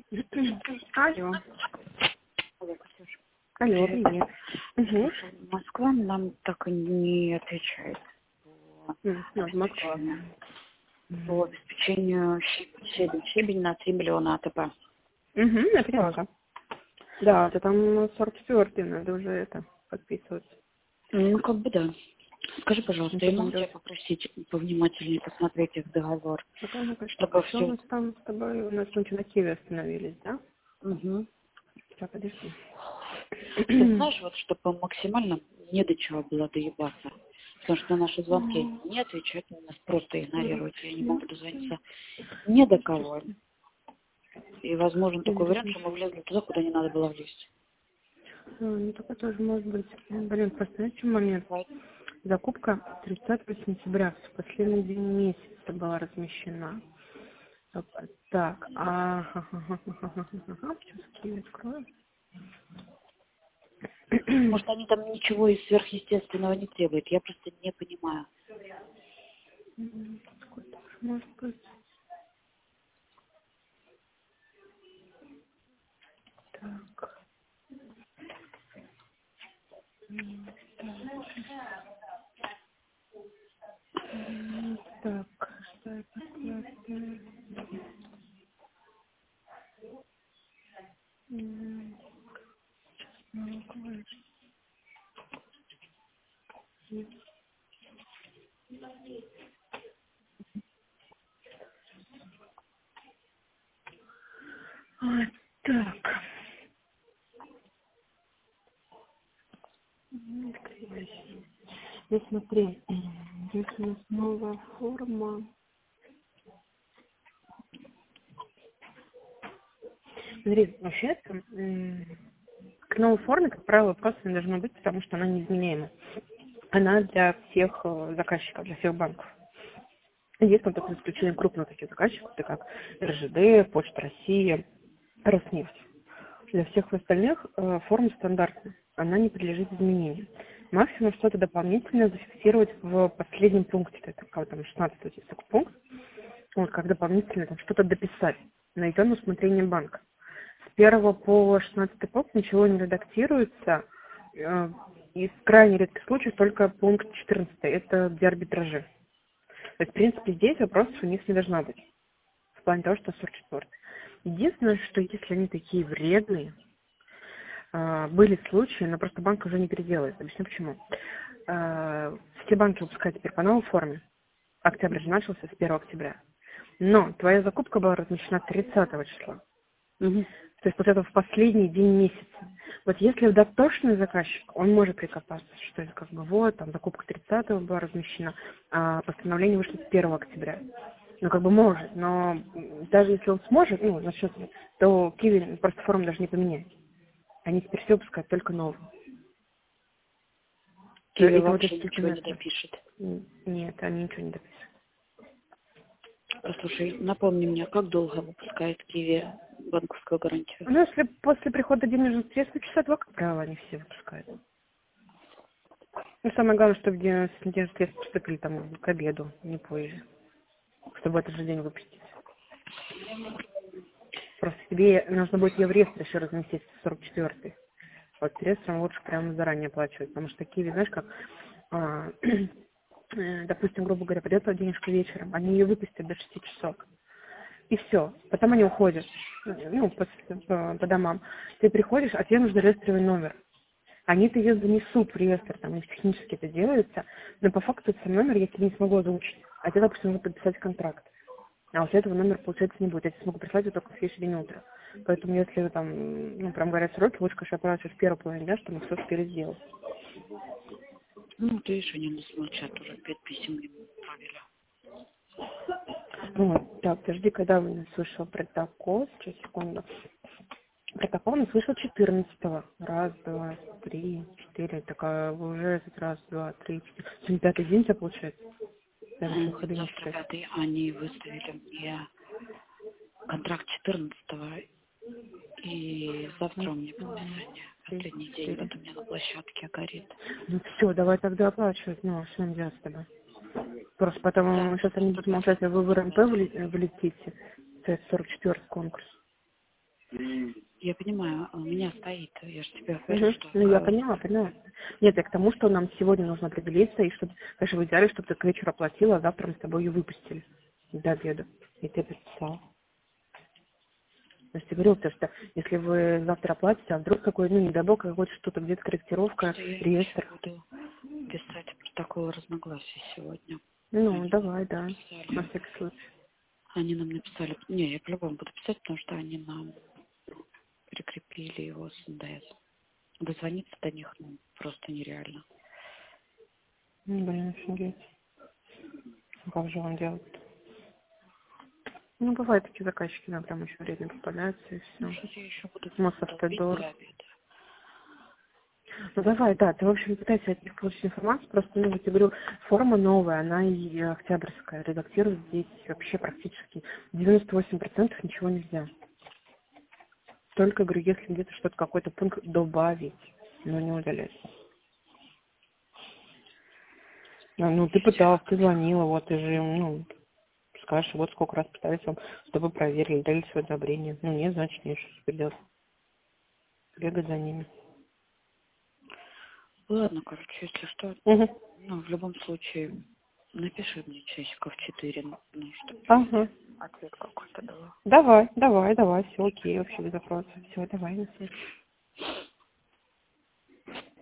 Алло. Алло, Катюш. Алло, Привет. привет. Угу. Слушай, Москва нам так и не отвечает Вот Москва. по обеспечению щебень на 3 миллиона АТП. Угу, я поняла. Да, это там 44-й, надо уже это подписываться. Ну, как бы да. Скажи, пожалуйста, Ну, я потом могу тебя идет. попросить повнимательнее посмотреть их договор, Ну-ка, чтобы что у все... нас там с тобой? У нас мы на Киеве остановились, да? Угу. Сейчас, подожди. Ты знаешь, вот чтобы максимально не до чего было доебаться. Потому что на наши звонки не отвечают, нас просто игнорируют. Я не могу дозвониться ни до кого. И возможен такой вариант, что мы влезли туда, куда не надо было влезть. Ну, такое тоже может быть. Блин, просто знаете, в чем момент? Закупка 30 сентября, в последний день месяца была размещена. Так, сейчас Киев открою. Может, они там ничего из сверхъестественного не требуют. Я просто не понимаю. Сколько ж может быть? Так. Так, что это такое? Так. Ну, смотри, здесь у нас новая форма. Смотри, вообще-то к новой форме, как правило, просто не должно быть, потому что она неизменяема. Она для всех заказчиков, для всех банков. Есть там только исключение крупных таких заказчиков, это как РЖД, Почта России, Роснефть. Для всех остальных форма стандартная, она не подлежит изменению. Максимум что-то дополнительное зафиксировать в последнем пункте, это как там 16 есть такой пункт, вот, как дополнительно там что-то дописать, найдем на усмотрение банка. С 1 по 16 пункт ничего не редактируется, из крайне редких случаев только пункт 14, это где арбитражи. То есть, в принципе, здесь вопросов у них не должно быть, в плане того, что 44. Единственное, что если они такие вредные, были случаи, но просто банк уже не переделает. Объясню почему. Все банки выпускают теперь по новой форме. Октябрь же начался с 1 октября. Но твоя закупка была размещена 30 числа. Угу. То есть вот это в последний день месяца. Вот если дотошный заказчик, он может прикопаться, что это как бы вот, там закупка 30 была размещена, а постановление вышло с 1 октября. Ну, как бы может, но даже если он сможет, ну, насчет, то Киви просто форму даже не поменяет. Они теперь все выпускают только новую. Киви Это вот вообще эти ничего не метры. допишет. Нет, они ничего не дописывают. Послушай, напомни мне, как долго выпускает Киви банковскую гарантию? Ну, если после прихода денежных средств, на часа 2, как правило, они все выпускают. Ну, самое главное, чтобы денежные средства поступили там к обеду, не позже. Чтобы в этот же день выпустить. Просто тебе нужно будет ее в реестр еще разместить, 44-й. Вот с реестром лучше прямо заранее оплачивать, потому что такие, знаешь, как, допустим, грубо говоря, придет денежка вечером, они ее выпустят до 6 часов. И все. Потом они уходят, ну, по домам. Ты приходишь, а тебе нужен реестровый номер. Они-то ее занесут в реестр, там, и технически это делается, но по факту этот номер я тебе не смогу озвучить. А тебе, допустим, нужно подписать контракт. А вот этого номера, получается, не будет. Я тебе смогу прислать его только в следующий день утра. Поэтому, если там, ну, прям говорят сроки, лучше, конечно, оплачивать в первой половине дня, чтобы мы все успели сделать. Ну, ты видишь, они нас молчат, уже 5 писем ему отправили. Вот, так, подожди, когда вы нас вышел протокол? Сейчас, секунду. Протокол у нас вышел 14-го. Раз, два, три, четыре. Такая, уже этот раз, два, три, четыре. Сегодня 5-й день у тебя получается? Даже выходы не Завтра считать. 5 они выставили мне контракт 14-го, и завтра у меня подписание. Последний день, вот у меня на площадке горит. Ну все, давай тогда оплачивать. Ну, что нам делать с тобой? Просто потом, сейчас они будут молчать, а вы в РМП вылетите. Это 44-й конкурс. Я понимаю, у меня стоит, я же тебе говорю, что... Ну, я поняла. Нет, я к тому, что нам сегодня нужно определиться, и чтобы, конечно, в идеале, чтобы ты к вечеру оплатила, а завтра мы с тобой ее выпустили до обеда. И ты подписала. То есть я говорю, потому что если вы завтра оплатите, а вдруг какой, недобор, какой-то что-то, где-то корректировка, Что я реестр. еще буду писать протокол разногласий сегодня. Ну, давай, да, Написали. на всякий случай. Они нам написали, не, я по-любому буду писать, потому что они нам прикрепили его с НДС. Дозвониться до них, просто нереально. Блин, офигеть. Как же он делает? Ну, бывают такие заказчики, да, прям еще вредно попадаются, и все. Сейчас я еще буду Массов долбить дор. до обеда. Ну, давай, да, ты, в общем, пытайся от них получить информацию, просто, я тебе говорю, форма новая, она и октябрьская, редактировать здесь вообще практически 98% ничего нельзя. Только, говорю, если где-то что-то, какой-то пункт добавить, но не удалять. Ты пыталась, ты звонила, вот, ты же, скажешь, вот сколько раз пытались вам, чтобы проверили, дали свое одобрение. Нет, значит, нет, что теперь делать. Бегать за ними. Ладно, короче, если что, Угу. в любом случае, напиши мне часиков 4, чтобы Ага. ответ какой-то дала. Давай, все окей, вообще без вопросов. Все, давай, на связи.